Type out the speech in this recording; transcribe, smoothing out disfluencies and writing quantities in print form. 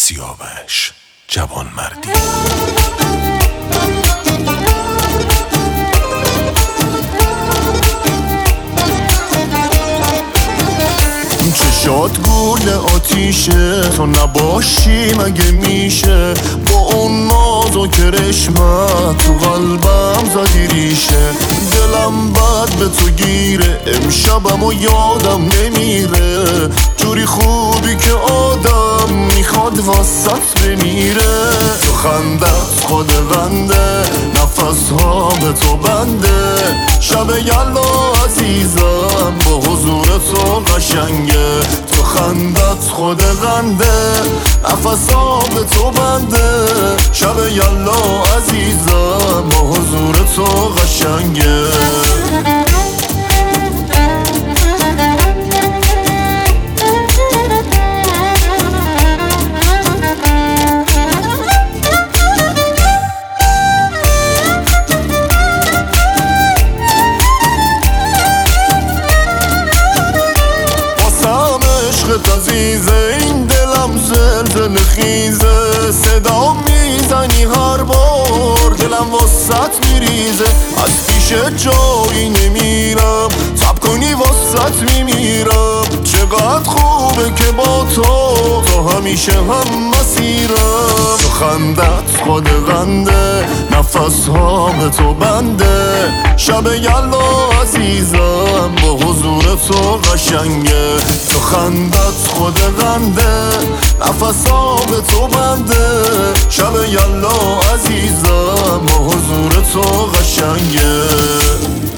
سیاوش جوان مردی. چشات گول آتیشه، تو نباشی مگه میشه؟ با اون ناز و کرشمت تو قلبم زدی ریشه. دلم بد به تو گیره، امشبم و یادم نمیره. جوری خوبی که آدم میخواد واسط بمیره. تو خندت خود غنده، نفس ها به تو بنده. شب یلا عزیزم با حضور تو قشنگه. تو خندت خود غنده، نفس ها به تو بنده. شب یلا عزیزم با حضور تو قشنگه. عزیزه این دلم زلزله خیزه. صدا میزنی هر بار دلم واسط میریزه. از پیش جایی نمیرم، صبر کنی واسط میمیرم. چقدر خوبه که با تو همیشه هم مسیرم. تو خندت خود غنده، نفس ها به تو بنده. شب یلا عزیزم با حضور تو قشنگه. تو خندت خود غنده، نفس ها به تو بنده. شب یلا عزیزم با حضور تو قشنگه.